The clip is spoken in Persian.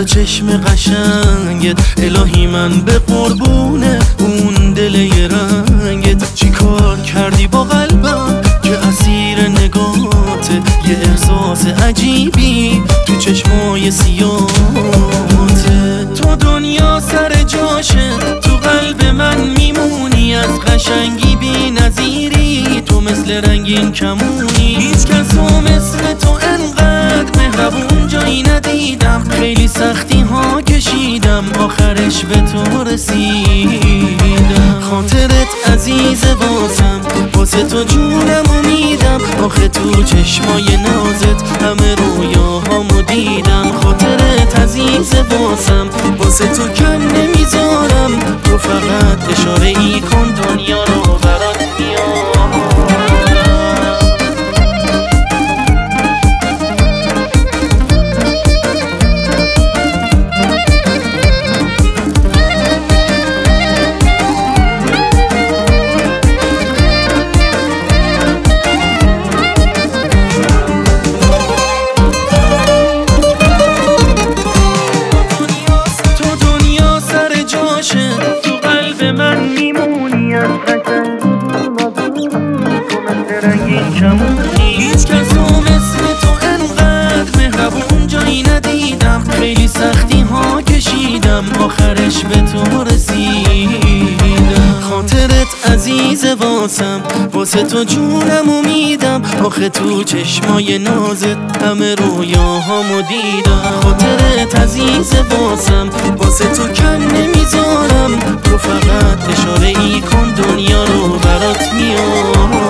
چشم قشنگت، الهی من به قربونه اون دل رنگت. چی کار کردی با قلبم که اسیر نگاته، یه احساس عجیبی تو چشمای سیاته. تو دنیا سر جاشه، تو قلب من میمونی، از قشنگی بی نظیری، تو مثل رنگین کمونی. هیچ کسو مثل تو انقدر مهربون جایی ندیدم، خیلی سختی ها کشیدم آخرش به تو رسیدم. خاطرت عزیز واسم، واسه تو جونمو میدم، آخه تو چشمای نازت همه رویاهامو دیدم. خاطرت عزیز واسم، واسه تو کم نمیذارم، تو فقط اشاره ای کن دنیا رو برات میام. تو قلب من میمونی، از هیچ کسو مثل تو انقدر مهربون جایی ندیدم، خیلی سختی ها کشیدم آخرش به تو رسیدم. خاطرت عزیز واسم، واسه تو جونمو میدم، آخه تو چشمای نازت همه رویاهامو دیدم. خاطرت عزیز واسم، واسه تو کم نمیذارم، تو فقط اشاره ای کن دنیا رو برات میام.